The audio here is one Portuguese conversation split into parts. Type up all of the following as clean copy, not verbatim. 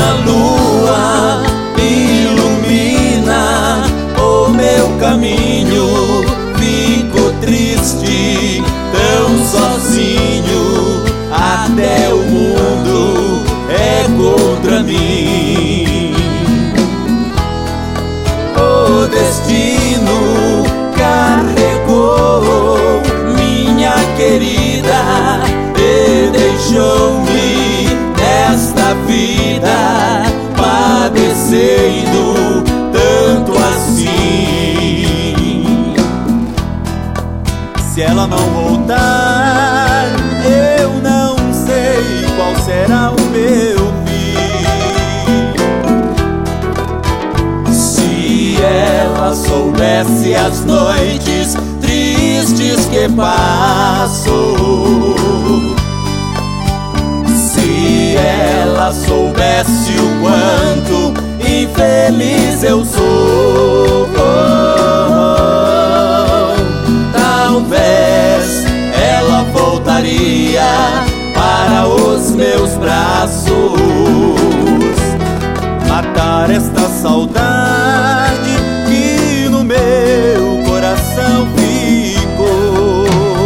a lua ilumina o meu caminho. Fico triste, tão sozinho, até o mundo é contra mim. O destino carregou minha querida e deixou-me nesta vida padecendo tanto assim. Se ela não voltar, eu não sei qual será o meu fim. Se ela soubesse as noites tristes que passo, se ela soubesse o quanto infeliz eu sou, talvez ela voltaria para os meus braços, matar esta saudade que no meu coração ficou.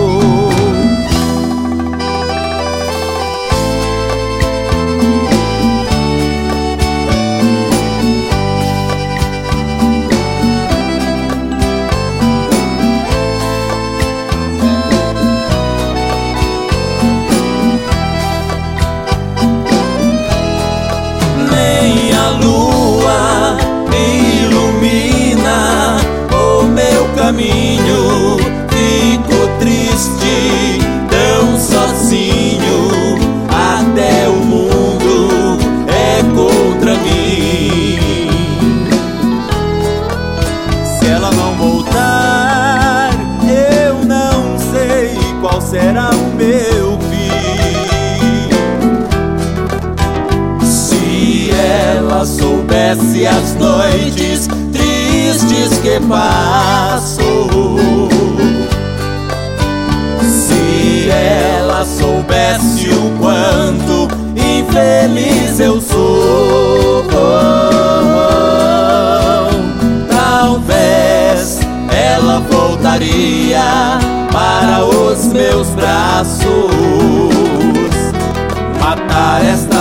Nem a lua ilumina o meu caminho. Fico triste, tão sozinho, até o mundo é contra mim. Se ela não voltar, eu não sei qual será o meu fim. Se ela soubesse as noites tristes que passo, se ela soubesse o quanto infeliz eu sou, talvez ela voltaria para os meus braços, matar esta